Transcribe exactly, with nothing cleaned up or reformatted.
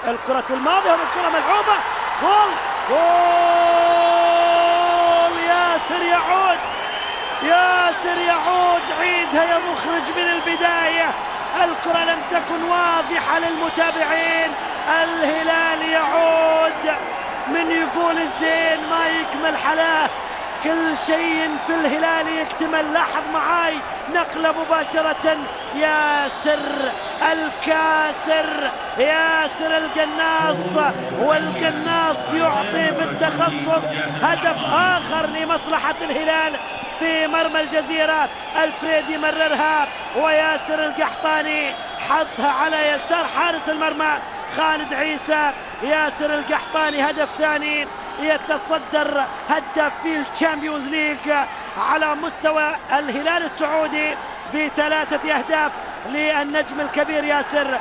الكرة الماضية والكرة ملعوبة. جول جول ياسر يعود، ياسر يعود، عيدها يا مخرج من البداية. الكرة لم تكن واضحة للمتابعين. الهلال يعود، من يقول الزين ما يكمل حلاه، كل شيء في الهلال يكتمل. لاحظ معاي نقلة مباشرة، ياسر الكاسر، ياسر القناص، والقناص يعطي بالتخصص هدف آخر لمصلحة الهلال في مرمى الجزيرة. الفريد يمررها وياسر القحطاني حطها على يسار حارس المرمى خالد عيسى. ياسر القحطاني هدف ثاني، يتصدر هداف في الشامبيونز ليج على مستوى الهلال السعودي بثلاثة أهداف للنجم الكبير ياسر.